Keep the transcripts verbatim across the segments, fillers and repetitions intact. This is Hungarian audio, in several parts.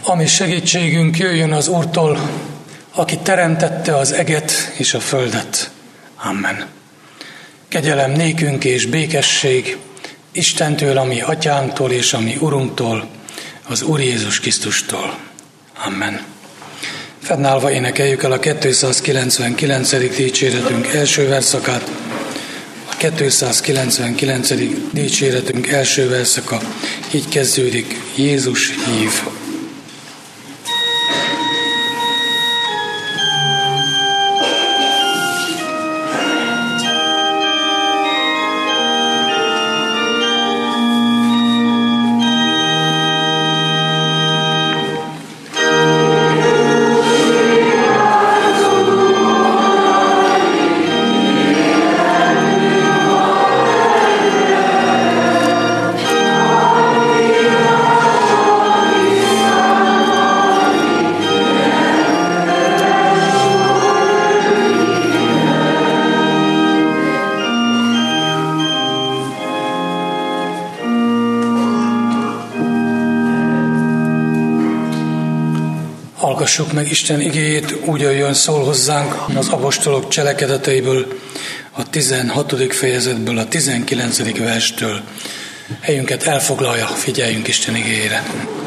Ami segítségünk jöjjön az Úrtól, aki teremtette az eget és a földet. Amen. Kegyelem nékünk és békesség Istentől, ami Atyánktól és ami Urunktól, az Úr Jézus Krisztustól. Amen. Fennállva énekeljük el a kétszázkilencvenkilencedik dicséretünk első verszakát. A kétszázkilencvenkilencedik dicséretünk első verszaka így kezdődik: Jézus hív. Hallgassuk meg Isten igéjét, úgy jön szól hozzánk az apostolok cselekedeteiből, a tizenhatodik fejezetből, a tizenkilencedik verstől. Helyünket elfoglalja, figyeljünk Isten igéjére.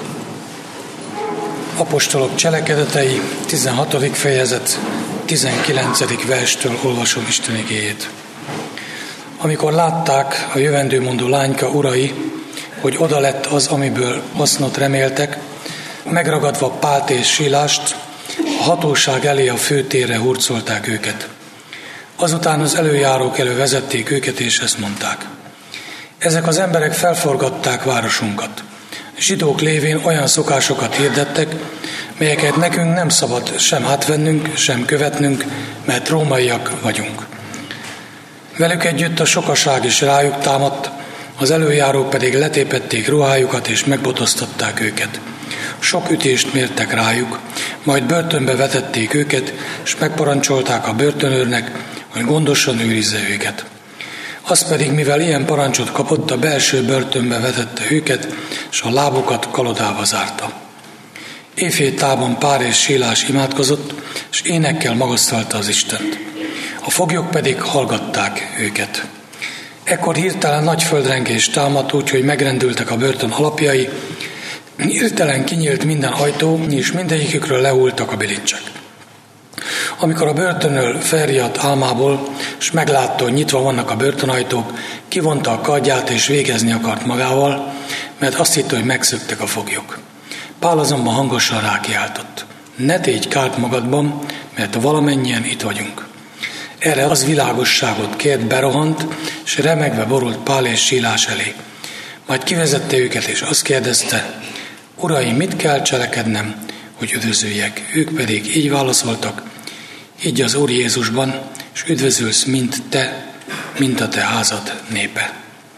Apostolok cselekedetei, tizenhatodik fejezet, tizenkilencedik verstől olvasom Isten igéjét. Amikor látták a jövendőmondó lányka urai, hogy oda lett az, amiből hasznot reméltek, megragadva Pált és Silást, a hatóság elé a főtérre hurcolták őket. Azután az előjárók elő vezették őket, és ezt mondták: ezek az emberek felforgatták városunkat. Zsidók lévén olyan szokásokat hirdettek, melyeket nekünk nem szabad sem átvennünk, sem követnünk, mert rómaiak vagyunk. Velük együtt a sokaság is rájuk támadt, az előjárók pedig letépették ruhájukat, és megbotoztatták őket. Sok ütést mértek rájuk, majd börtönbe vetették őket, és megparancsolták a börtönőrnek, hogy gondosan őrizze őket. Az pedig, mivel ilyen parancsot kapott, a belső börtönbe vetette őket, és a lábukat kalodába zárta. Éjféltában Pál és Silás imádkozott, és énekkel magasztalta az Istent. A foglyok pedig hallgatták őket. Ekkor hirtelen nagy földrengés támadt, úgyhogy megrendültek a börtön alapjai, hirtelen kinyílt minden ajtó, és mindegyikükről lehultak a bilincsek. Amikor a börtönöl felriadt álmából, és meglátta, hogy nyitva vannak a börtönajtók, kivonta a kardját, és végezni akart magával, mert azt hitte, hogy megszöktek a foglyok. Pál azonban hangosan rákiáltott: ne tégy kárt magadban, mert valamennyien itt vagyunk. Erre az világosságot kért, berohant, és remegve borult Pál és Silás elé. Majd kivezette őket, és azt kérdezte: Uraim, mit kell cselekednem, hogy üdvözöljek? Ők pedig így válaszoltak: higgy az Úr Jézusban, és üdvözülsz mind te, mind a te házad népe.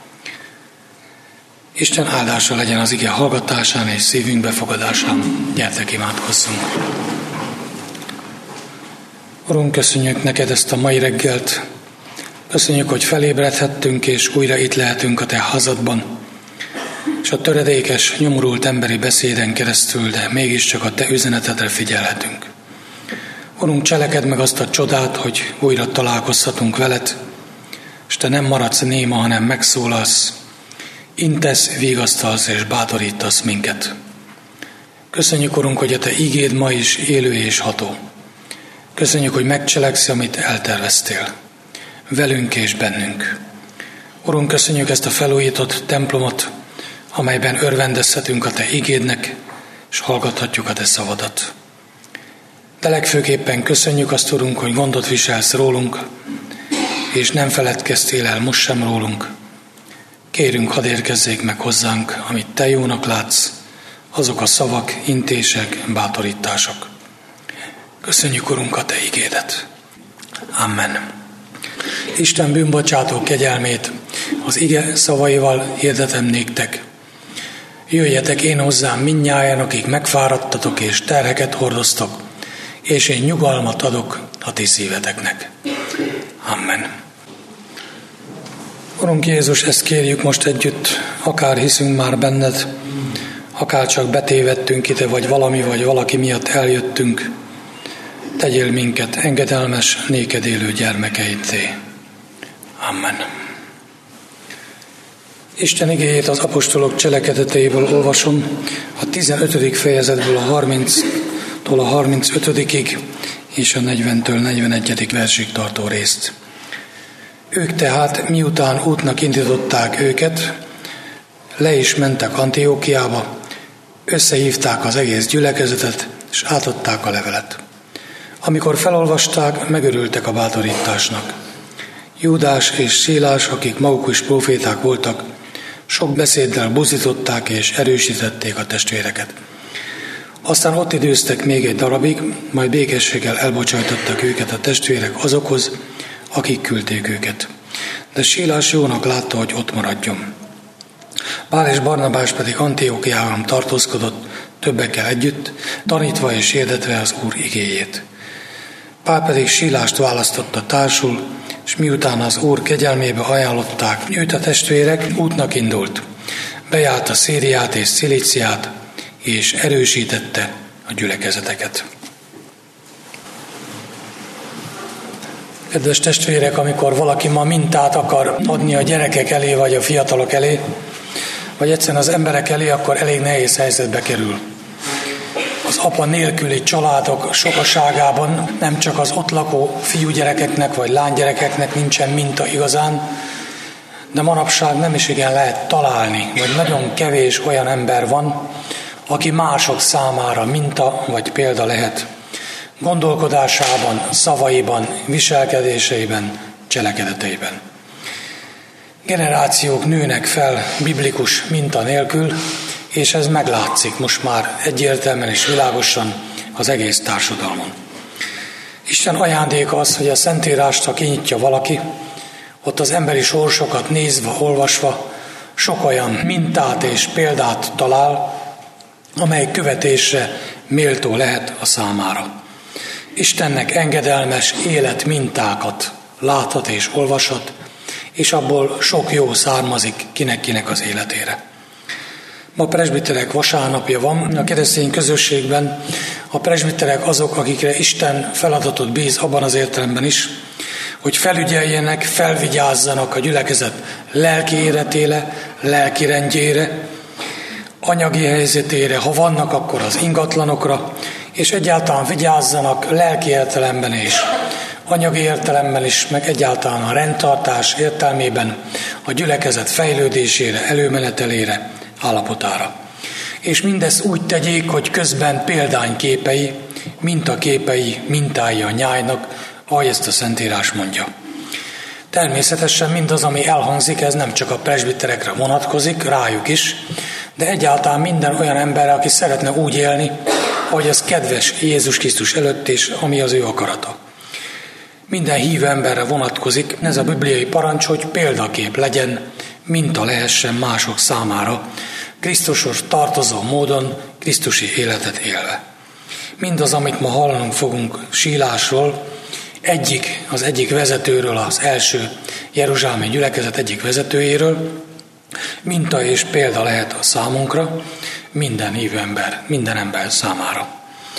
Isten áldása legyen az ige hallgatásán és szívünk befogadásán. Gyertek, imádkozzunk. Urunk, köszönjük neked ezt a mai reggelt. Köszönjük, hogy felébredhettünk, és újra itt lehetünk a te házadban. És a töredékes, nyomorult emberi beszéden keresztül, de mégiscsak a te üzenetedre figyelhetünk. Urunk, cselekedd meg azt a csodát, hogy újra találkozhatunk veled, és te nem maradsz néma, hanem megszólalsz, intesz, vigasztalsz és bátorítasz minket. Köszönjük, Urunk, hogy a te igéd ma is élő és ható. Köszönjük, hogy megcselekszi, amit elterveztél, velünk és bennünk. Urunk, köszönjük ezt a felújított templomot, amelyben örvendezhetünk a te igédnek, és hallgathatjuk a te szavadat. De legfőképpen köszönjük azt, Urunk, hogy gondot viselsz rólunk, és nem feledkeztél el most sem rólunk. Kérünk, hadd érkezzék meg hozzánk, amit te jónak látsz, azok a szavak, intések, bátorítások. Köszönjük, Urunk, a te igédet. Amen. Isten bűnbocsátó kegyelmét az ige szavaival hirdetem néktek. Jöjjetek én hozzám mindnyájan, akik megfáradtatok és terheket hordoztok, és én nyugalmat adok a ti szíveteknek. Amen. Urunk Jézus, ezt kérjük most együtt, akár hiszünk már benned, akárcsak betévedtünk ide, vagy valami, vagy valaki miatt eljöttünk, tegyél minket engedelmes, néked élő gyermekeiddé. Amen. Isten igéjét az apostolok cselekedeteiből olvasom, a tizenötödik fejezetből a harminctól a harmincötödikig és a negyventől negyvenegyedik versig tartó részt. Ők tehát, miután útnak indították őket, le is mentek Antiókiába, összehívták az egész gyülekezetet, és átadták a levelet. Amikor felolvasták, megörültek a bátorításnak. Júdás és Szilás, akik maguk is proféták voltak, sok beszéddel buzdították és erősítették a testvéreket. Aztán ott időztek még egy darabig, majd békességgel elbocsájtottak őket a testvérek azokhoz, akik küldték őket. De Szilás jónak látta, hogy ott maradjon. Pál és Barnabás pedig Antiókiában tartózkodott többekkel együtt, tanítva és hirdetve az Úr igéjét. Pál pedig Szílást választotta társul, és miután az Úr kegyelmébe ajánlották őt a testvérek, útnak indult. Bejárta Szíriát és Cilíciát, és erősítette a gyülekezeteket. Kedves testvérek, amikor valaki ma mintát akar adni a gyerekek elé, vagy a fiatalok elé, vagy egyszerűen az emberek elé, akkor elég nehéz helyzetbe kerül. Az apa nélküli családok sokaságában nem csak az ott lakó fiúgyerekeknek vagy lánygyerekeknek nincsen minta igazán, de manapság nem is igen lehet találni, vagy nagyon kevés olyan ember van, aki mások számára minta vagy példa lehet gondolkodásában, szavaiban, viselkedéseiben, cselekedeteiben. Generációk nőnek fel biblikus minta nélkül, és ez meglátszik most már egyértelműen és világosan az egész társadalmon. Isten ajándéka az, hogy a Szentírást, ha kinyitja valaki, ott az emberi sorsokat nézve, olvasva sok olyan mintát és példát talál, amely követésre méltó lehet a számára. Istennek engedelmes életmintákat láthat és olvashat, és abból sok jó származik kinek-kinek az életére. Ma presbiterek vasárnapja van, a keresztény közösségben a presbiterek azok, akikre Isten feladatot bíz abban az értelemben is, hogy felügyeljenek, felvigyázzanak a gyülekezet lelki életére, lelki rendjére, anyagi helyzetére, ha vannak, akkor az ingatlanokra, és egyáltalán vigyázzanak lelki értelemben is, anyagi értelemben is, meg egyáltalán a rendtartás értelmében a gyülekezet fejlődésére, előmenetelére, állapotára. És mindezt úgy tegyék, hogy közben példányképei, mintaképei, mintái a nyájnak, ahogy ezt a Szentírás mondja. Természetesen mindaz, ami elhangzik, ez nem csak a presbiterekre vonatkozik, rájuk is, de egyáltalán minden olyan emberre, aki szeretne úgy élni, ahogy ez kedves Jézus Krisztus előtt, és ami az ő akarata. Minden hívő emberre vonatkozik ez a bibliai parancs, hogy példakép legyen, minta lehessen mások számára, Krisztushoz tartozó módon Krisztusi életet élve. Mindaz, amit ma hallanunk fogunk Szílásról, egyik, az egyik vezetőről, az első jeruzsálemi gyülekezet egyik vezetőjéről, minta és példa lehet a számunkra, minden hívő ember, minden ember számára.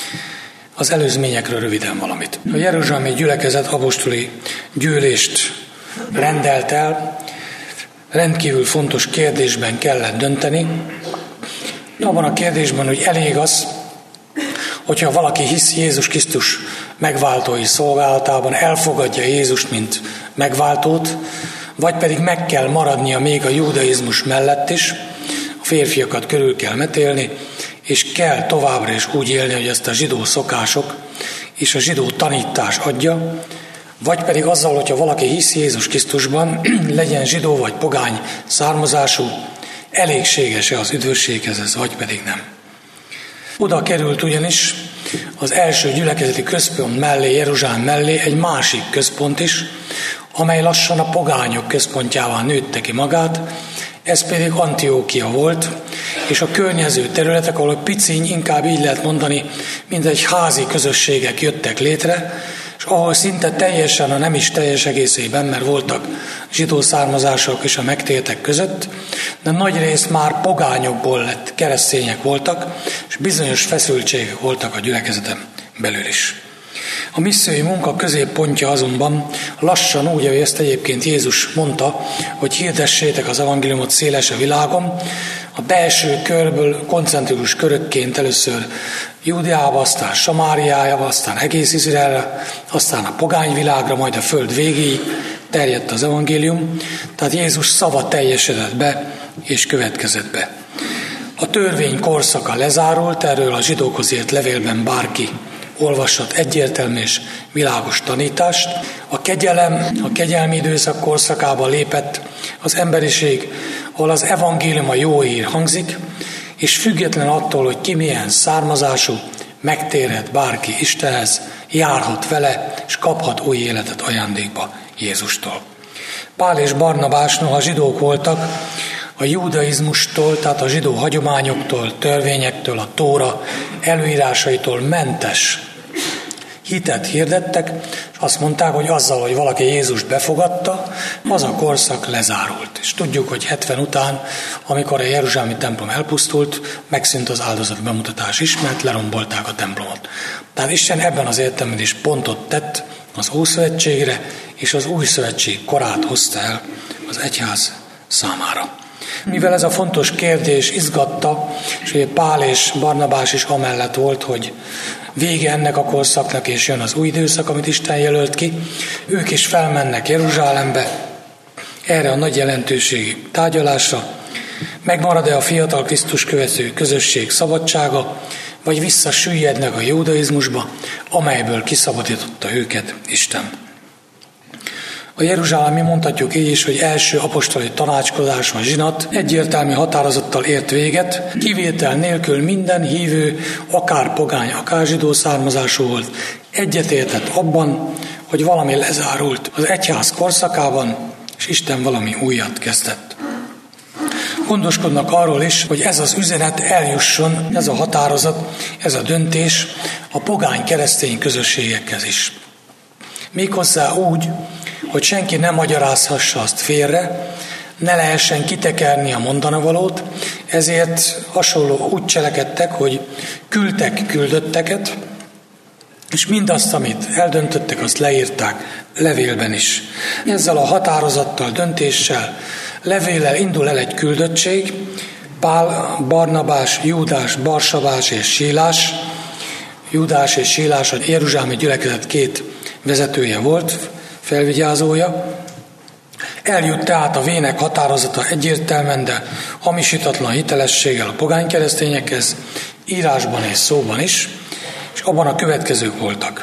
Az előzményekről röviden valamit. A jeruzsálemi gyülekezet apostoli gyűlést rendelt el, rendkívül fontos kérdésben kellett dönteni. Abban a kérdésben, hogy elég az, hogyha valaki hisz Jézus Krisztus megváltói szolgálatában, elfogadja Jézust, mint megváltót, vagy pedig meg kell maradnia még a judaizmus mellett is, a férfiakat körül kell metélni, és kell továbbra is úgy élni, hogy ezt a zsidó szokások és a zsidó tanítás adja, vagy pedig azzal, hogyha valaki hisz Jézus Krisztusban, legyen zsidó vagy pogány származású, elégséges-e az üdvösséghez ez, vagy pedig nem. Oda került ugyanis az első gyülekezeti központ mellé, Jeruzsálem mellé egy másik központ is, amely lassan a pogányok központjává nőtte ki magát, ez pedig Antiókia volt, és a környező területek, ahol piciny, inkább így lehet mondani, mint egy házi közösségek jöttek létre, és ahol szinte teljesen, a nem is teljes egészében, mert voltak zsidó származások is a megtértek között, de nagy részt már pogányokból lett, keresztények voltak, és bizonyos feszültségek voltak a gyülekezeten belül is. A missziói munka középpontja azonban lassan úgy, ahogy ezt egyébként Jézus mondta, hogy hirdessétek az evangéliumot széles a világon, a belső körből koncentrikus körökként először Júdeába, aztán Samáriába, aztán egész Izraelre, aztán a pogányvilágra, majd a föld végéig terjedt az evangélium, tehát Jézus szava teljesedett be és következett be. A törvény korszaka lezárult, erről a zsidókhoz írt levélben bárki olvashat egyértelmű és világos tanítást. A kegyelem, a kegyelmi időszak korszakába lépett az emberiség, ahol az evangélium, a jó hír hangzik, és független attól, hogy ki milyen származású, megtérhet bárki Istenhez, járhat vele, és kaphat új életet ajándékba Jézustól. Pál és Barnabás, noha zsidók voltak, a judaizmustól, tehát a zsidó hagyományoktól, törvényektől, a Tóra előírásaitól mentes hitet hirdettek, és azt mondták, hogy azzal, hogy valaki Jézust befogadta, az a korszak lezárult. És tudjuk, hogy hetven után, amikor a jeruzsálemi templom elpusztult, megszűnt az áldozat bemutatás is, mert lerombolták a templomot. Tehát Isten ebben az értelemben is pontot tett az Ószövetségre, és az Új Szövetség korát hozta el az egyház számára. Mivel ez a fontos kérdés izgatta, és ugye Pál és Barnabás is amellett volt, hogy vége ennek a korszaknak, és jön az új időszak, amit Isten jelölt ki, ők is felmennek Jeruzsálembe erre a nagy jelentőségi tárgyalásra. Megmarad-e a fiatal Krisztus követő közösség szabadsága, vagy visszasüllyednek a judaizmusba, amelyből kiszabadította őket Isten. A jeruzsálemi, mondhatjuk így is, hogy első apostoli tanácskozás, a zsinat egyértelmű határozattal ért véget, kivétel nélkül minden hívő, akár pogány, akár zsidó származású volt, egyetértett abban, hogy valami lezárult az egyház korszakában, és Isten valami újat kezdett. Gondoskodnak arról is, hogy ez az üzenet eljusson, ez a határozat, ez a döntés a pogány keresztény közösségekhez is. Méghozzá úgy, hogy senki ne magyarázhassa azt félre, ne lehessen kitekerni a mondanavalót, ezért hasonló úgy cselekedtek, hogy küldtek küldötteket, és mindazt, amit eldöntöttek, azt leírták levélben is. Ezzel a határozattal, döntéssel, levéllel indul el egy küldöttség, Pál, Barnabás, Júdás, Barsabás és Sílás. Júdás és Sílás a jeruzsálemi gyülekezet két vezetője volt, felvigyázója. Eljut tehát a vének határozata egyértelműen, de hamisítatlan hitelességgel a pogány keresztényekhez, írásban és szóban is, és abban a következők voltak.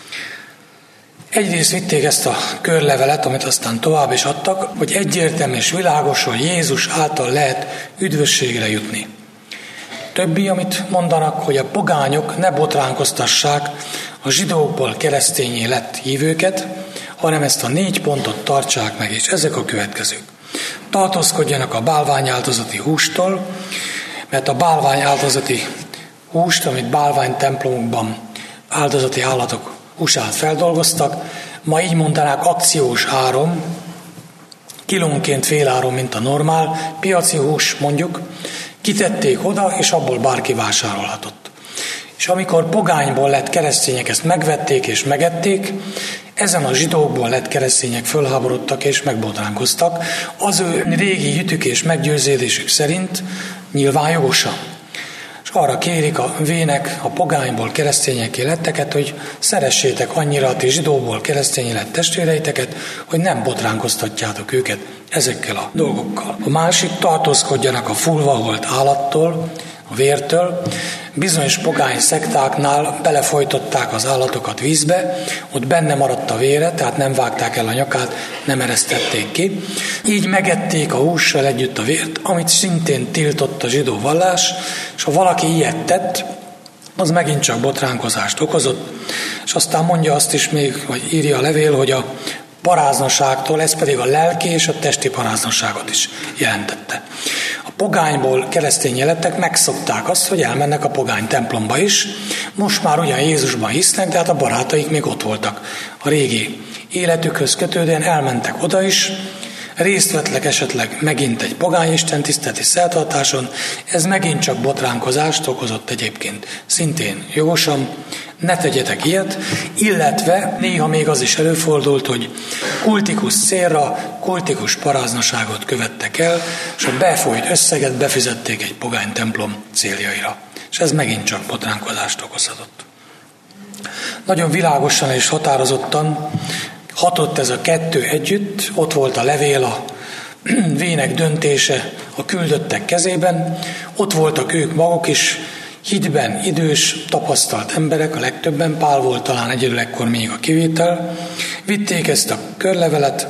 Egyrészt vitték ezt a körlevelet, amit aztán tovább is adtak, hogy egyértelmű és világos, hogy Jézus által lehet üdvösségre jutni. Többi, amit mondanak, hogy a pogányok ne botránkoztassák a zsidókból keresztényé lett hívőket, hanem ezt a négy pontot tartsák meg, és ezek a következők. Tartózkodjanak a bálványáldozati hústól, mert a bálványáldozati húst, amit bálvány templomokban áldozati állatok húsát feldolgoztak, ma így mondanák akciós áron, kilónként féláron, mint a normál, piaci hús mondjuk, kitették oda, és abból bárki vásárolhatott. És amikor pogányból lett keresztények, ezt megvették és megették, ezen a zsidókból lett keresztények fölháborodtak és megbotránkoztak, az ő régi hitük és meggyőződésük szerint nyilván jogosan. És arra kérik a vének a pogányból keresztényekké letteket, hogy szeressétek annyira a ti zsidóból keresztényé lett testvéreiteket, hogy nem botránkoztatjátok őket ezekkel a dolgokkal. A másik, tartózkodjanak a fulvaholt állattól, a vértől. Bizonyos pogány szektáknál belefolytották az állatokat vízbe, ott benne maradt a vére, tehát nem vágták el a nyakát, nem eresztették ki. Így megették a hússal együtt a vért, amit szintén tiltott a zsidó vallás, és ha valaki ilyet tett, az megint csak botránkozást okozott, és aztán mondja azt is még, vagy írja a levél, hogy a paráznaságtól, ez pedig a lelki és a testi paráznaságot is jelentette. A pogányból keresztény életek megszokták azt, hogy elmennek a pogány templomba is. Most már ugyan Jézusban hisznek, de hát a barátaik még ott voltak. A régi életükhöz kötődően elmentek oda is, részt vettek esetleg megint egy pogány istentiszteleti szertartáson, ez megint csak botránkozást okozott egyébként. Szintén jogosan, ne tegyetek ilyet, illetve néha még az is előfordult, hogy kultikus célra, kultikus paráznaságot követtek el, és a befolyt összeget befizették egy pogány templom céljaira. És ez megint csak botránkozást okozhatott. Nagyon világosan és határozottan hatott ez a kettő együtt, ott volt a levél, a vének döntése a küldöttek kezében, ott voltak ők maguk is, hitben idős, tapasztalt emberek, a legtöbben, Pál volt talán egyedül ekkor még a kivétel, vitték ezt a körlevelet,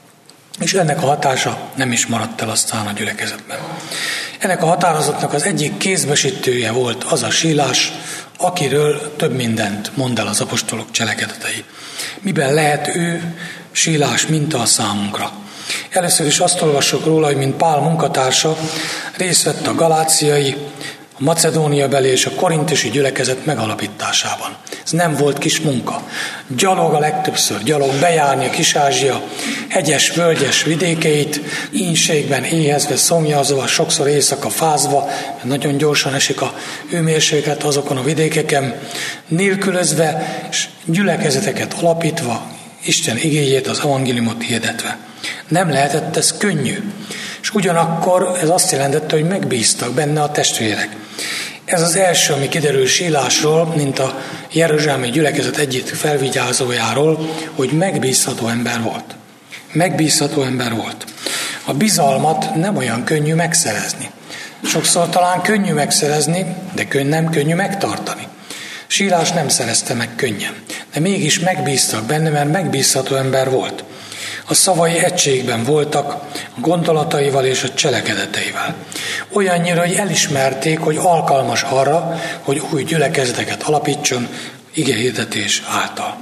és ennek a hatása nem is maradt el aztán a gyülekezetben. Ennek a határozatnak az egyik kézbesítője volt az a Sílás, akiről több mindent mond el az apostolok cselekedetei. Miben lehet ő, Sílás, minta a számunkra? Először is azt olvassuk róla, hogy mint Pál munkatársa részt vett a galáciai, a Macedóniabeli és a korintusi gyülekezet megalapításában. Ez nem volt kis munka. Gyalog a legtöbbször, gyalog bejárni a Kis-Ázsia hegyes, völgyes vidékeit, ínségben éhezve, szomjazva, sokszor éjszaka fázva, mert nagyon gyorsan esik a hőmérséklet azokon a vidékeken, nélkülözve és gyülekezeteket alapítva, Isten igéjét, az evangéliumot hirdetve. Nem lehetett ez könnyű. És ugyanakkor ez azt jelentette, hogy megbíztak benne a testvérek. Ez az első, ami kiderül Sílásról, mint a jeruzsálemi gyülekezet egyik felvigyázójáról, hogy megbízható ember volt. Megbízható ember volt. A bizalmat nem olyan könnyű megszerezni. Sokszor talán könnyű megszerezni, de nem könnyű megtartani. Sílás nem szerezte meg könnyen, de mégis megbíztak benne, mert megbízható ember volt. A szavai egységben voltak a gondolataival és a cselekedeteivel. Olyannyira, hogy elismerték, hogy alkalmas arra, hogy új gyülekezeteket alapítson igehirdetés által.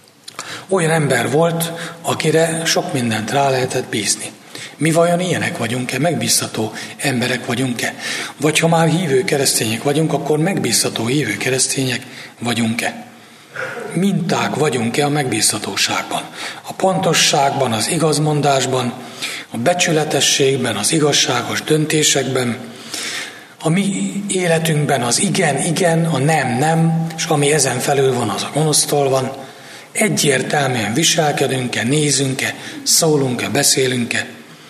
Olyan ember volt, akire sok mindent rá lehetett bízni. Mi vajon ilyenek vagyunk-e, megbízható emberek vagyunk-e? Vagy ha már hívő keresztények vagyunk, akkor megbízható hívő keresztények vagyunk-e? Minták vagyunk-e a megbízhatóságban? A pontosságban, az igazmondásban, a becsületességben, az igazságos döntésekben, a mi életünkben az igen, igen, a nem, nem, és ami ezen felül van, az a gonosztól van. Egyértelműen viselkedünk-e, nézünk-e, szólunk-e, beszélünk-e.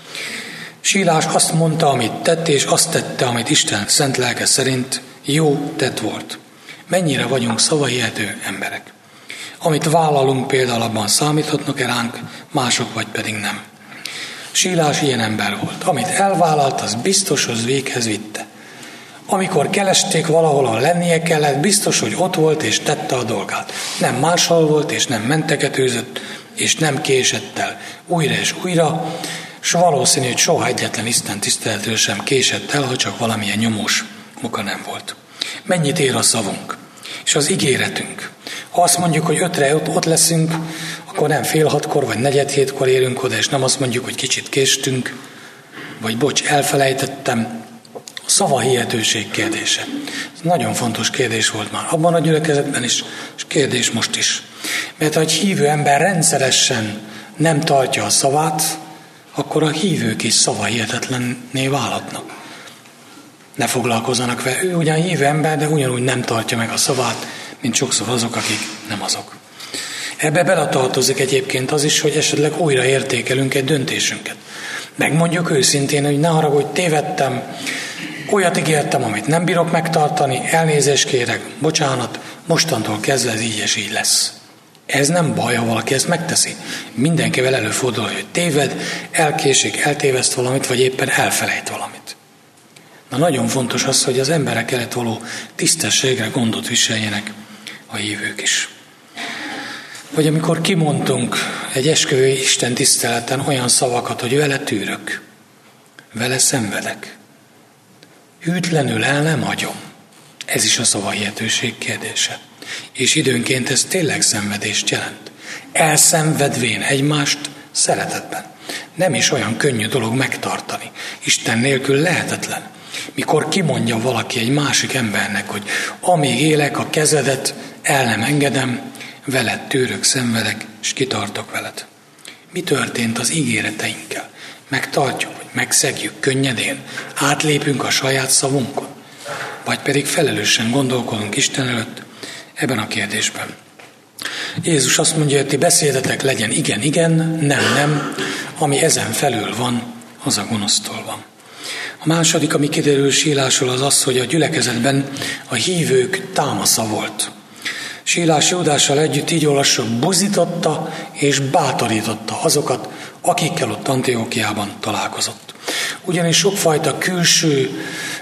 Sílás azt mondta, amit tett, és azt tette, amit Isten szent lelke szerint jó tett volt. Mennyire vagyunk szavahihető emberek. Amit vállalunk például, abban számíthatnak-e ránk, mások vagy pedig nem. Sílás ilyen ember volt. Amit elvállalt, az biztos, hogy véghez vitte. Amikor keresték valahol, ahol lennie kellett, biztos, hogy ott volt és tette a dolgát. Nem máshol volt, és nem mentegetőzött, és nem késett el újra és újra, és valószínű, hogy soha egyetlen Isten tiszteletről sem késett el, ha csak valamilyen nyomós muka nem volt. Mennyit ér a szavunk, és az ígéretünk. Ha azt mondjuk, hogy ötre ott leszünk, akkor nem fél hatkor, vagy negyed hétkor érünk oda, és nem azt mondjuk, hogy kicsit késtünk, vagy bocs, elfelejtettem. A szavahihetőség kérdése. Ez nagyon fontos kérdés volt már abban a gyülekezetben is, és kérdés most is. Mert ha egy hívő ember rendszeresen nem tartja a szavát, akkor a hívők is szavahihetetlenné válhatnak. Ne foglalkozzanak vele. Ő ugyan hívő ember, de ugyanúgy nem tartja meg a szavát, mint sokszor azok, akik nem azok. Ebbe beletartozik egyébként az is, hogy esetleg újra értékelünk egy döntésünket. Megmondjuk őszintén, hogy ne haragudj, tévedtem, olyat ígértem, amit nem bírok megtartani, elnézést kérek, bocsánat, mostantól kezdve ez így és így lesz. Ez nem baj, ha valaki ezt megteszi. Mindenkivel előfordul, hogy téved, elkésik, eltéveszt valamit, vagy éppen elfelejt valamit. Na nagyon fontos az, hogy az emberek előtt való tisztességre gondot viseljenek a hívők is. Vagy amikor kimondtunk egy esküvői Isten tiszteleten olyan szavakat, hogy vele tűrök, vele szenvedek, hűtlenül el nem hagyom. Ez is a szavahihetőség kérdése. És időnként ez tényleg szenvedést jelent. Elszenvedvén egymást szeretetben. Nem is olyan könnyű dolog megtartani. Isten nélkül lehetetlen. Mikor kimondja valaki egy másik embernek, hogy amíg élek, a kezedet el nem engedem, veled tűrök, szenvedek, és kitartok veled. Mi történt az ígéreteinkkel? Megtartjuk, vagy megszegjük könnyedén? Átlépünk a saját szavunkon? Vagy pedig felelősen gondolkodunk Isten előtt ebben a kérdésben? Jézus azt mondja, hogy ti beszédetek legyen igen, igen, nem, nem, ami ezen felül van, az a gonosztól van. A második, ami kiderül Sílásról, az az, hogy a gyülekezetben a hívők támasza volt. Sílás Júdással együtt, így olvassuk, buzította és bátorította azokat, akikkel ott Antiókiában találkozott. Ugyanis sokfajta külső,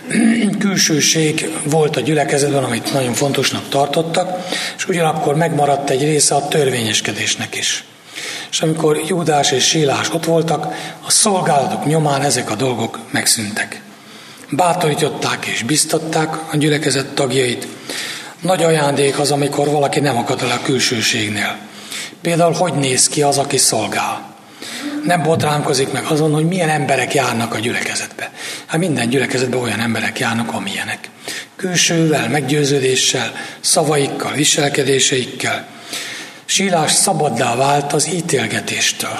külsőség volt a gyülekezetben, amit nagyon fontosnak tartottak, és ugyanakkor megmaradt egy része a törvényeskedésnek is. És amikor Júdás és Sílás ott voltak, a szolgálatok nyomán ezek a dolgok megszűntek. Bátorították és biztatták a gyülekezet tagjait. Nagy ajándék az, amikor valaki nem akad el a külsőségnél. Például, hogy néz ki az, aki szolgál. Nem botránkozik meg azon, hogy milyen emberek járnak a gyülekezetbe. Hát minden gyülekezetben olyan emberek járnak, amilyenek. Külsővel, meggyőződéssel, szavaikkal, viselkedéseikkel. Sílás szabaddá vált az ítélgetéstől.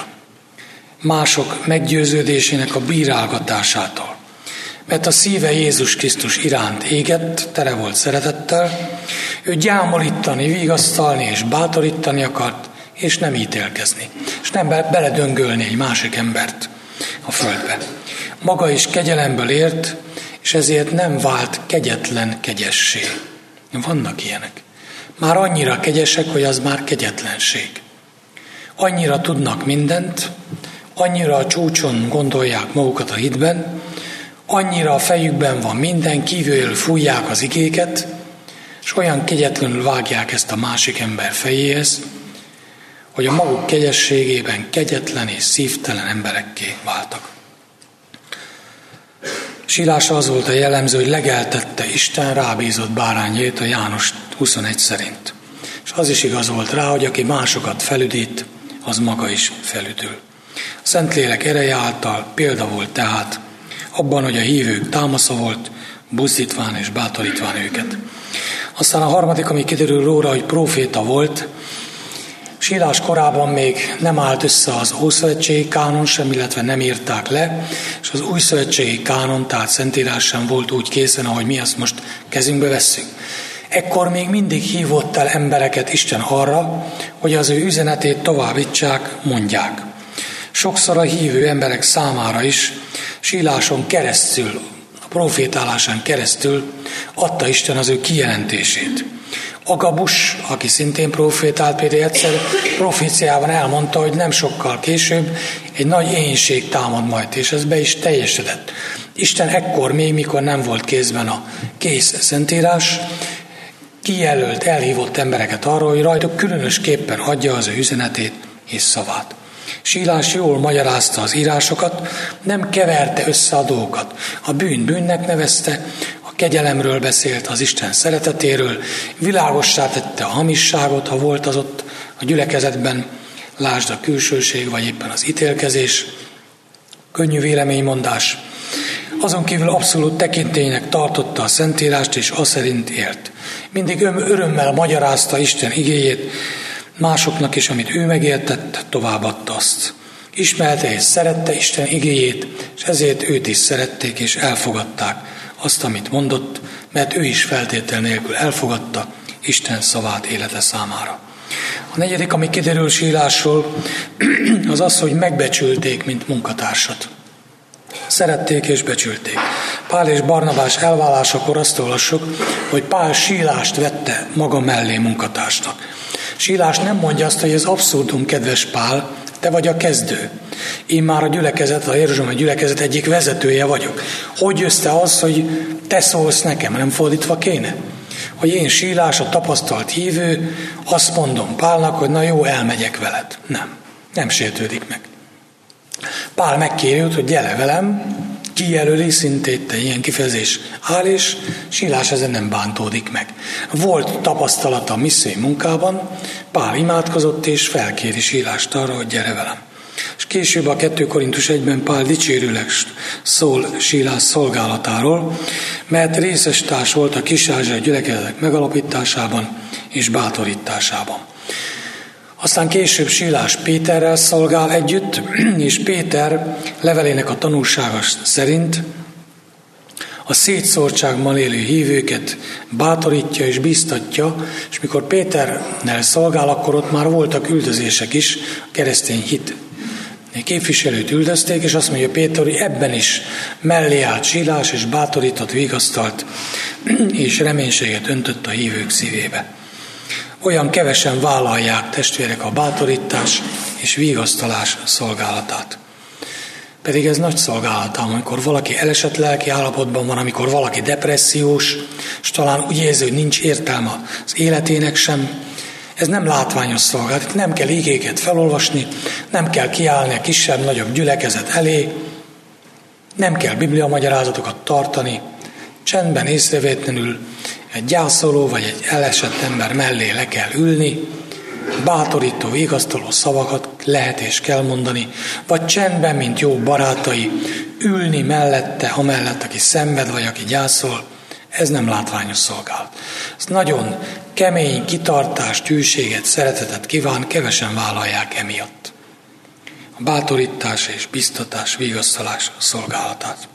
Mások meggyőződésének a bírálgatásától. Mert a szíve Jézus Krisztus iránt égett, tele volt szeretettel, ő gyámolítani, vigasztalni és bátorítani akart, és nem ítélkezni, és nem beledöngölni egy másik embert a földbe. Maga is kegyelemből ért, és ezért nem vált kegyetlen kegyessé. Vannak ilyenek. Már annyira kegyesek, hogy az már kegyetlenség. Annyira tudnak mindent, annyira a csúcson gondolják magukat a hitben, annyira a fejükben van minden, kívülről fújják az igéket, és olyan kegyetlenül vágják ezt a másik ember fejéhez, hogy a maguk kegyességében kegyetlen és szívtelen emberekké váltak. Sílásra az volt a jellemző, hogy legeltette Isten rábízott bárányét a János huszonegy szerint. És az is igaz volt rá, hogy aki másokat felüdít, az maga is felüdül. A Szentlélek ereje által példa volt tehát abban, hogy a hívők támasza volt, buzdítván és bátorítván őket. Aztán a harmadik, ami kiderül róla, hogy próféta volt. Sílás korában még nem állt össze az ószövetségi kánon sem, illetve nem írták le, és az újszövetségi kánon, tehát Szentírás sem volt úgy készen, ahogy mi ezt most kezünkbe vesszük. Ekkor még mindig hívott el embereket Isten arra, hogy az ő üzenetét továbbítsák, mondják. Sokszor a hívő emberek számára is Síláson keresztül, a profétálásán keresztül adta Isten az ő kijelentését. Agabus, aki szintén profétált, például egyszer proféciában elmondta, hogy nem sokkal később egy nagy éhínség támad majd, és ez be is teljesedett. Isten ekkor még, mikor nem volt kézben a kész Szentírás, kijelölt, elhívott embereket arról, hogy rajtuk különösképpen adja az ő üzenetét és szavát. Sílás jól magyarázta az írásokat, nem keverte össze a dolgokat. A bűn bűnnek nevezte, a kegyelemről beszélt, az Isten szeretetéről, világossá tette a hamisságot, ha volt az ott a gyülekezetben, lásd a külsőség, vagy éppen az ítélkezés, könnyű véleménymondás. Azon kívül abszolút tekintélynek tartotta a Szentírást, és az szerint élt. Mindig örömmel magyarázta Isten igéjét, másoknak is, amit ő megértett, továbbadta azt. Ismerte és szerette Isten igéjét, és ezért őt is szerették és elfogadták azt, amit mondott, mert ő is feltétel nélkül elfogadta Isten szavát élete számára. A negyedik, ami kiderül Sílásról, az az, hogy megbecsülték, mint munkatársat. Szerették és becsülték. Pál és Barnabás elválásakor azt olvassuk, hogy Pál Sílást vette maga mellé munkatársnak. Sílás nem mondja azt, hogy ez abszurdum, kedves Pál, te vagy a kezdő. Én már a gyülekezet, a jeruzsálemi gyülekezet egyik vezetője vagyok. Hogy jössz te az, hogy te szólsz nekem, nem fordítva kéne? Hogy én Sílás, a tapasztalt hívő, azt mondom Pálnak, hogy na jó, elmegyek veled. Nem, nem sértődik meg. Pál megkéri őt, hogy gyere velem, kijelöli, szintétte ilyen kifejezés áll, és Silás ezen nem bántódik meg. Volt tapasztalata a missziói munkában, Pál imádkozott, és felkéri Silást arra, hogy gyere velem. És később a kettő Korintus egyben Pál dicsérőleg szól Silás szolgálatáról, mert részes társ volt a kis-ázsiai gyülekezetek megalapításában és bátorításában. Aztán később Silás Péterrel szolgál együtt, és Péter levelének a tanulsága szerint a szétszórtságban élő hívőket bátorítja és bíztatja, és mikor Péternel szolgál, akkor ott már voltak üldözések is, a keresztény hit képviselőt üldözték, és azt mondja Péter, hogy ebben is mellé állt Silás, és bátorított, vigasztalt, és reménységet öntött a hívők szívébe. Olyan kevesen vállalják, testvérek, a bátorítás és vigasztalás szolgálatát. Pedig ez nagy szolgálat, amikor valaki elesett lelki állapotban van, amikor valaki depressziós, és talán úgy érzi, hogy nincs értelme az életének sem. Ez nem látványos szolgálat, itt nem kell igéket felolvasni, nem kell kiállni a kisebb-nagyobb gyülekezet elé, nem kell bibliamagyarázatokat tartani, csendben észrevétlenül egy gyászoló vagy egy elesett ember mellé le kell ülni, bátorító, vigasztaló szavakat lehet és kell mondani, vagy csendben, mint jó barátai, ülni mellette, amellett, aki szenved, vagy aki gyászol. Ez nem látványos szolgálat. Ez nagyon kemény kitartást, hűséget, szeretetet kíván, kevesen vállalják emiatt. A bátorítás és biztatás, vigasztalás szolgálatát.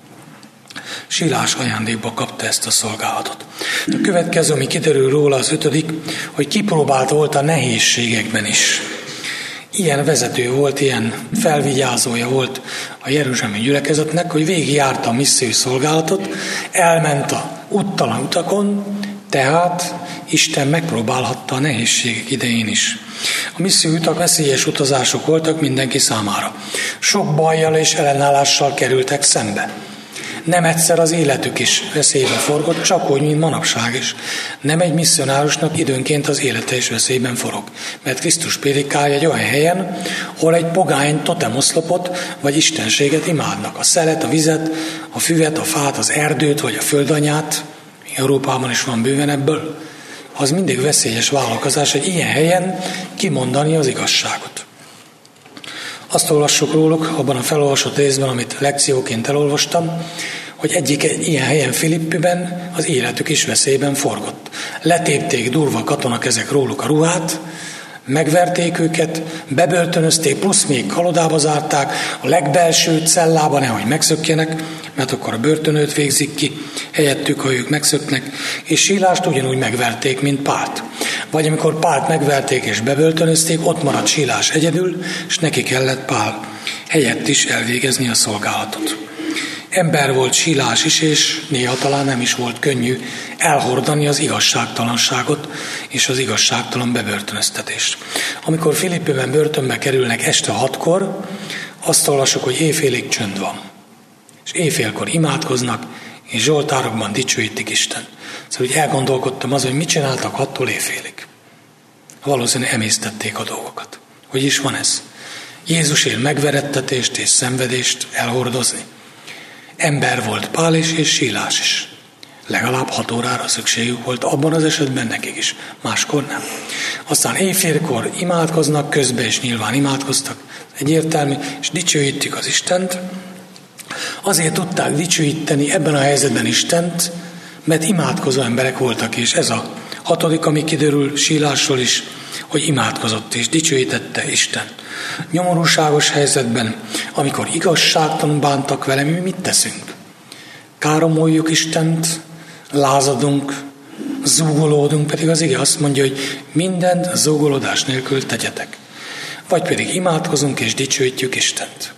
Silás ajándékba kapta ezt a szolgálatot. A következő, ami kiderül róla, az ötödik, hogy kipróbált volt a nehézségekben is. Ilyen vezető volt, ilyen felvigyázója volt a jeruzsálemi gyülekezetnek, hogy végigjárta a missziói szolgálatot, elment a úttalan utakon, tehát Isten megpróbálhatta a nehézségek idején is. A missziói utak veszélyes utazások voltak mindenki számára. Sok bajjal és ellenállással kerültek szembe. Nem egyszer az életük is veszélybe forgott, csak úgy, mint manapság is. Nem egy misszionárusnak időnként az élete is veszélyben forog. Mert Krisztus prédikálja egy olyan helyen, ahol egy pogány totemoszlopot vagy istenséget imádnak. A szelet, a vizet, a füvet, a fát, az erdőt vagy a földanyát, Európában is van bőven ebből, az mindig veszélyes vállalkozás, egy ilyen helyen kimondani az igazságot. Azt olvassuk róluk abban a felolvasott részben, amit lekcióként elolvastam, hogy egyik ilyen helyen Filippiben az életük is veszélyben forgott. Letépték durva katonakezek róluk a ruhát, megverték őket, bebörtönözték, plusz még kalodába zárták, a legbelső cellába nehogy megszökjenek, mert akkor a börtönőt végzik ki, helyettük, ha ők megszöknek, és Silást ugyanúgy megverték, mint Pált. Vagy amikor Pált megverték és bebörtönözték, ott maradt Silás egyedül, és neki kellett Pál helyett is elvégezni a szolgálatot. Ember volt Silás is, és néha talán nem is volt könnyű elhordani az igazságtalanságot és az igazságtalan bebörtönöztetést. Amikor Filippiben börtönbe kerülnek este hatkor, azt olvasok, hogy éjfélig csönd van. És éjfélkor imádkoznak, és zsoltárokban dicsőítik Isten. Szóval úgy elgondolkodtam az, hogy mit csináltak hattól éjfélig. Valószínűleg emésztették a dolgokat. Hogy is van ez? Jézus él megverettetést és szenvedést elhordozni. Ember volt Pál is, és Silás is. Legalább hat órára szükségük volt, abban az esetben nekik is, máskor nem. Aztán éjfélkor imádkoznak, közben is nyilván imádkoztak, egyértelmű, és dicsőítik az Istent. Azért tudták dicsőíteni ebben a helyzetben Istent, mert imádkozó emberek voltak, és ez a hatodik, ami kiderül Silásról is, hogy imádkozott és dicsőítette Isten. Nyomorúságos helyzetben, amikor igazságtalanul bántak vele, mi mit teszünk? Káromoljuk Istent, lázadunk, zúgolódunk, pedig az ige azt mondja, hogy mindent zúgolódás nélkül tegyetek. Vagy pedig imádkozunk és dicsőítjük Istent.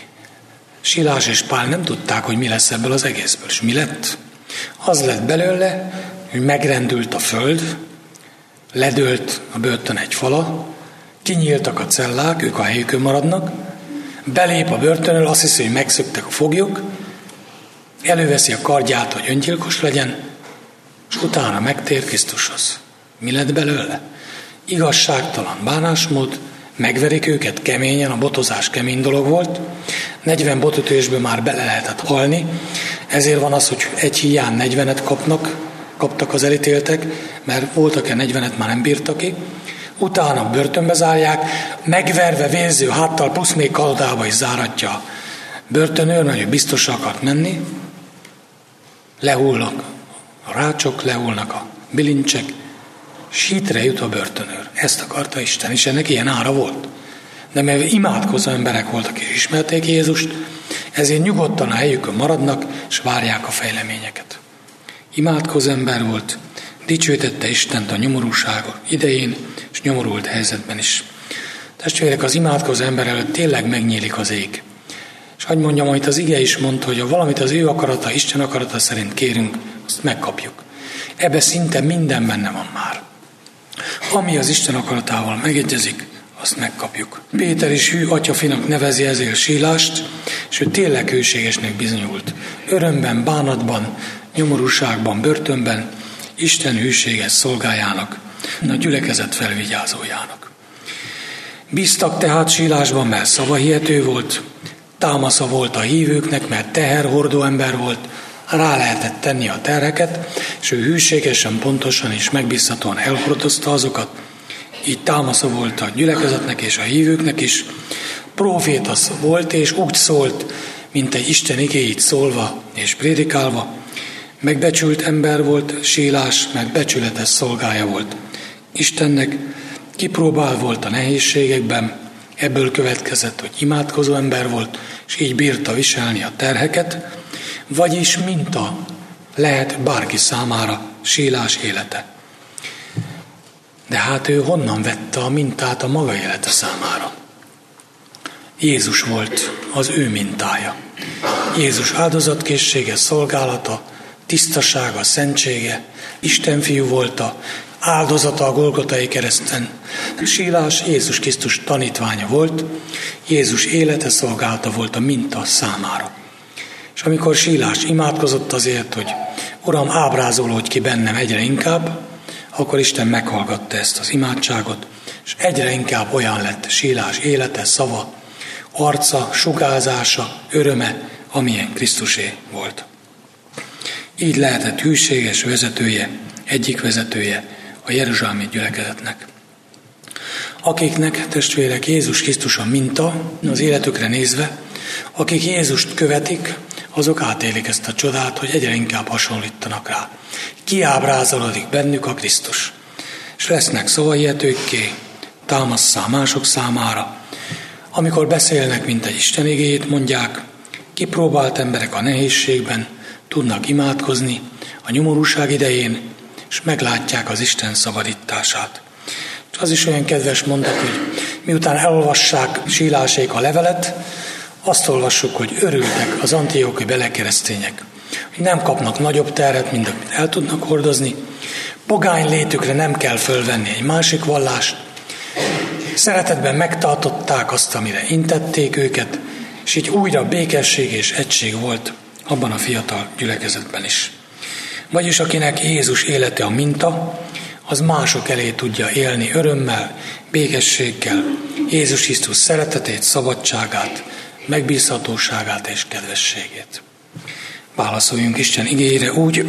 Silás és Pál nem tudták, hogy mi lesz ebből az egészből. És mi lett? Az lett belőle, hogy megrendült a föld, ledőlt a börtön egy fala, kinyíltak a cellák, ők a helyükön maradnak, belép a börtönről, azt hiszi, hogy megszöktek a foglyok, előveszi a kardját, hogy öngyilkos legyen, és utána megtér Krisztushoz. Mi lett belőle? Igazságtalan bánásmód, Megverik őket keményen, a botozás kemény dolog volt, negyven botütésből már bele lehetett halni, ezért van az, hogy egy híján negyvenet kapnak, kaptak az elítéltek, mert voltak-e negyvenet már nem bírtak ki, utána börtönbe zárják, megverve vérző háttal, plusz még kaldába is záratja a börtönőr, mert ő biztosra akart menni, lehullnak a rácsok, lehullnak a bilincsek, s hitre jut a börtönőr. Ezt akarta Isten, és ennek ilyen ára volt. De mivel imádkozó emberek voltak és ismerték Jézust, ezért nyugodtan a helyükön maradnak, és várják a fejleményeket. Imádkozó ember volt, dicsőítette Istent a nyomorúság idején, és nyomorult helyzetben is. Testvérek, az imádkozó ember előtt tényleg megnyílik az ég. És hadd mondjam, amit az ige is mondta, hogy ha valamit az ő akarata, Isten akarata szerint kérünk, azt megkapjuk. Ebbe szinte minden benne van már. Ami az Isten akaratával megegyezik, azt megkapjuk. Péter is hű atyafinak nevezi ezért Sílást, és ő tényleg hőségesnek bizonyult. Örömben, bánatban, nyomorúságban, börtönben, Isten hűséges szolgájának, a gyülekezet felvigyázójának. Bíztak tehát Sílásban, mert szavahihető volt, támasza volt a hívőknek, mert teherhordó ember volt, rá lehetett tenni a terheket, és ő hűségesen, pontosan és megbízhatóan elhordozta azokat, így támasza volt a gyülekezetnek és a hívőknek is. Próféta volt, és úgy szólt, mint egy Isten igéit szólva és prédikálva. Megbecsült ember volt, Sílás, meg becsületes szolgája volt Istennek, kipróbál volt a nehézségekben, ebből következett, hogy imádkozó ember volt, és így bírta viselni a terheket, vagyis minta lehet bárki számára Sílás élete. De hát ő honnan vette a mintát a maga élete számára? Jézus volt az ő mintája. Jézus áldozatkészsége, szolgálata, tisztasága, szentsége, Isten fiú volt a áldozata a Golgotai kereszten. Sílás Jézus Krisztus tanítványa volt, Jézus élete, szolgálata volt a minta számára. És amikor Sílás imádkozott azért, hogy Uram, ábrázolódj ki bennem egyre inkább, akkor Isten meghallgatta ezt az imádságot, és egyre inkább olyan lett Sílás élete, szava, arca, sugárzása, öröme, amilyen Krisztusé volt. Így lehetett hűséges vezetője, egyik vezetője a jeruzsálemi gyülekezetnek. Akiknek, testvérek, Jézus Krisztus a minta az életükre nézve, akik Jézust követik, azok átélik ezt a csodát, hogy egyre inkább hasonlítanak rá. Kiábrázolodik bennük a Krisztus, és lesznek szavahihetőkké, támasszá mások számára. Amikor beszélnek, mint egy Isten igéjét mondják, kipróbált emberek a nehézségben tudnak imádkozni a nyomorúság idején, és meglátják az Isten szabadítását. És az is olyan kedves mondat, hogy miután elolvassák Sílásék a levelet, azt olvassuk, hogy örültek az antiochai belekeresztények, hogy nem kapnak nagyobb terhet, mint amit el tudnak hordozni, pogány létükre nem kell fölvenni egy másik vallást, szeretetben megtartották azt, amire intették őket, és így újra békesség és egység volt abban a fiatal gyülekezetben is. Vagyis akinek Jézus élete a minta, az mások elé tudja élni örömmel, békességgel, Jézus Krisztus szeretetét, szabadságát, megbízhatóságát és kedvességét. Válaszoljunk Isten igéjére úgy,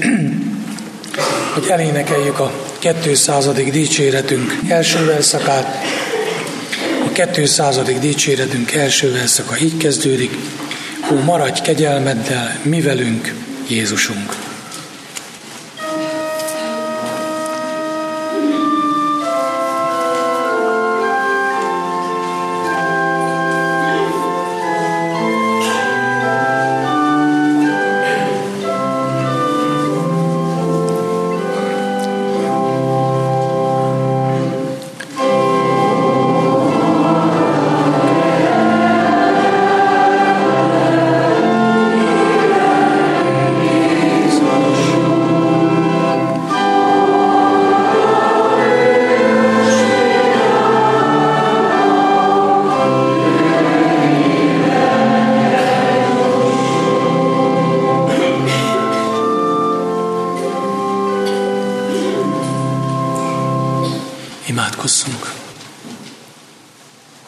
hogy elénekeljük a kétszázadik dicséretünk első verszakát. A kétszázadik dicséretünk első verszaka így kezdődik: Ó, maradj kegyelmeddel mi velünk, Jézusunk! Imádkozzunk.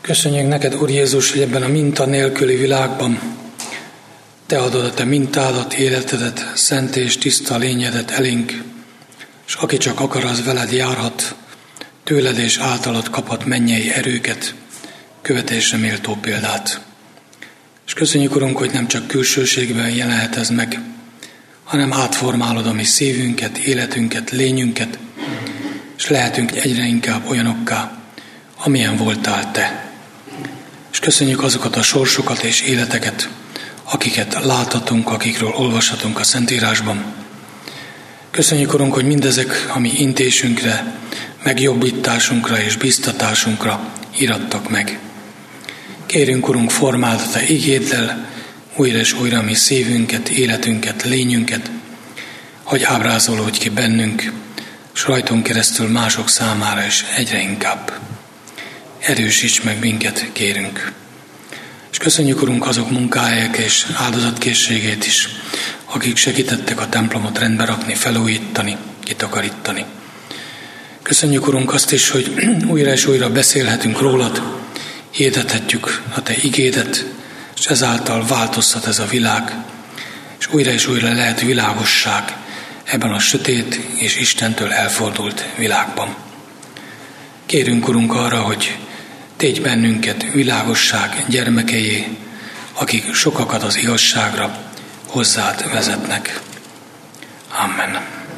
Köszönjük neked, Úr Jézus, hogy ebben a minta nélküli világban te adod a te mintádat, életedet, szent és tiszta lényedet elénk, és aki csak akar, az veled járhat, tőled és általad kaphat mennyei erőket, követésre méltó példát. És köszönjük, Urunk, hogy nem csak külsőségben jelenhet ez meg, hanem átformálod a mi szívünket, életünket, lényünket, és lehetünk egyre inkább olyanokká, amilyen voltál te. És köszönjük azokat a sorsokat és életeket, akiket láthatunk, akikről olvashatunk a Szentírásban. Köszönjük, Urunk, hogy mindezek a mi intésünkre, megjobbításunkra és biztatásunkra irattak meg. Kérünk, Urunk, formáld a te igéddel újra és újra mi szívünket, életünket, lényünket, hogy ábrázolódj ki bennünk, és rajtunk keresztül mások számára is egyre inkább. Erősíts meg minket, kérünk. És köszönjük, Urunk, azok munkáják és áldozatkészségét is, akik segítettek a templomot rendbe rakni, felújítani, kitakarítani. Köszönjük, Urunk, azt is, hogy újra és újra beszélhetünk rólad, hirdethetjük a te igédet, és ezáltal változhat ez a világ, és újra és újra lehet világosság ebben a sötét és Istentől elfordult világban. Kérünk, Urunk, arra, hogy tégy bennünket világosság gyermekeié, akik sokakat az igazságra hozzád vezetnek. Amen.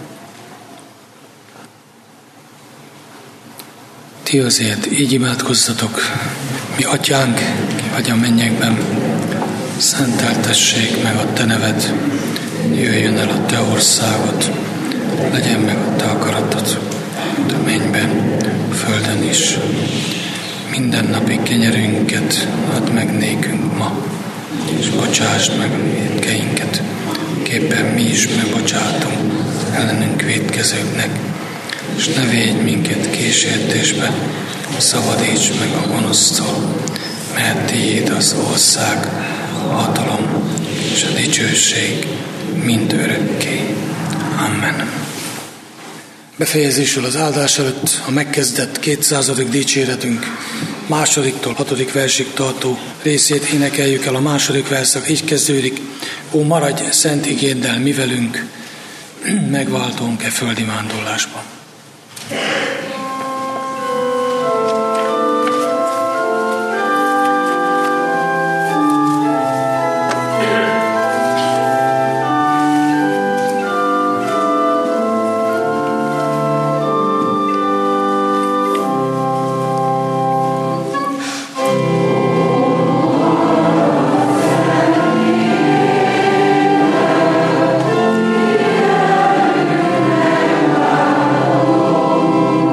Ti azért így imádkozzatok: mi atyánk, ki vagy a mennyekben, szenteltessék meg a te neved, jöjjön el a te országod, legyen meg a te akaratod, a mennyben, földön is. Mindennapi kenyerünket add meg nékünk ma, és bocsásd meg a vétkeinket, képpen mi is megbocsátunk ellenünk vétkezőknek, és ne védj minket kísértésbe, szabadíts meg a gonosztól, mert tiéd az ország, a hatalom és a dicsőség mind örökké. Amen. Befejezésül az áldás előtt a megkezdett kétszázadik dicséretünk másodiktól hatodik versig tartó részét énekeljük el. A második verszak így kezdődik: Ó, maradj szent igéddel mi velünk, megváltónk-e földi vándorlásban. Amen.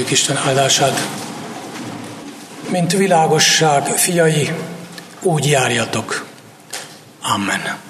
kérjük Isten áldását. Mint világosság fiai, úgy járjatok. Amen.